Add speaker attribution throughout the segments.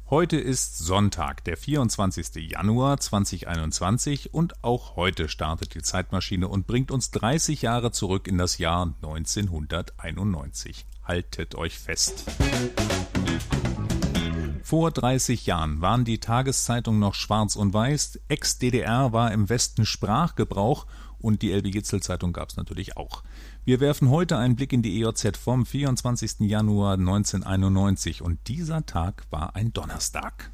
Speaker 1: Heute ist Sonntag, der 24. Januar 2021 und auch heute startet die Zeitmaschine und bringt uns 30 Jahre zurück in das Jahr 1991. Haltet euch fest. Vor 30 Jahren waren die Tageszeitungen noch schwarz und weiß, Ex-DDR war im Westen Sprachgebrauch und die Elbe-Jitzel-Zeitung gab es natürlich auch. Wir werfen heute einen Blick in die EOZ vom 24. Januar 1991 und dieser Tag war ein Donnerstag.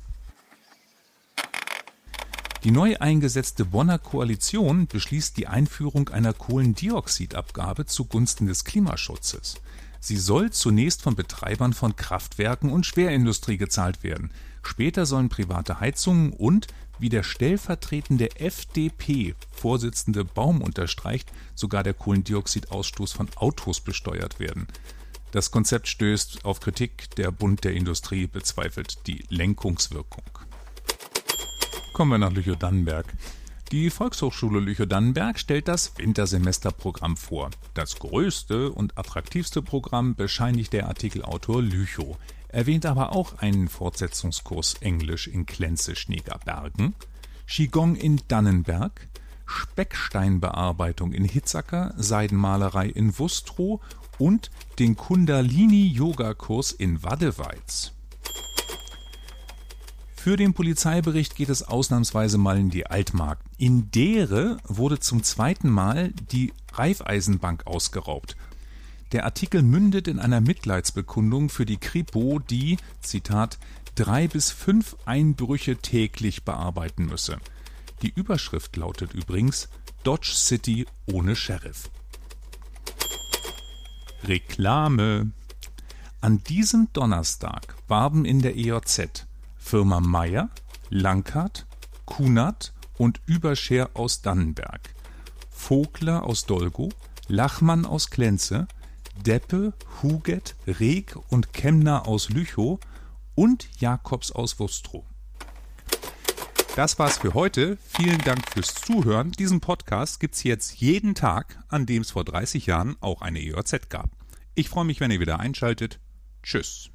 Speaker 1: Die neu eingesetzte Bonner Koalition beschließt die Einführung einer Kohlendioxidabgabe zugunsten des Klimaschutzes. Sie soll zunächst von Betreibern von Kraftwerken und Schwerindustrie gezahlt werden. Später sollen private Heizungen und, wie der stellvertretende FDP-Vorsitzende Baum unterstreicht, sogar der Kohlendioxidausstoß von Autos besteuert werden. Das Konzept stößt auf Kritik, der Bund der Industrie bezweifelt die Lenkungswirkung. Kommen wir nach Lüchow-Dannenberg. Die Volkshochschule Lüchow-Dannenberg stellt das Wintersemesterprogramm vor. Das größte und attraktivste Programm bescheinigt der Artikelautor Lüchow, erwähnt aber auch einen Fortsetzungskurs Englisch in Klenze-Schneegerbergen, Qigong in Dannenberg, Specksteinbearbeitung in Hitzacker, Seidenmalerei in Wustrow und den Kundalini-Yoga-Kurs in Waddeweiz. Für den Polizeibericht geht es ausnahmsweise mal in die Altmark. In Deere wurde zum zweiten Mal die Raiffeisenbank ausgeraubt. Der Artikel mündet in einer Mitleidsbekundung für die Kripo, die, Zitat, 3 bis 5 Einbrüche täglich bearbeiten müsse. Die Überschrift lautet übrigens Dodge City ohne Sheriff. Reklame. An diesem Donnerstag warben in der EOZ Firma Meyer, Lankert, Kunert und Überscher aus Dannenberg, Vogler aus Dolgow, Lachmann aus Klenze, Deppe, Huget, Reg und Kemner aus Lüchow und Jakobs aus Wustrow. Das war's für heute. Vielen Dank fürs Zuhören. Diesen Podcast gibt's jetzt jeden Tag, an dem es vor 30 Jahren auch eine EOZ gab. Ich freue mich, wenn ihr wieder einschaltet. Tschüss.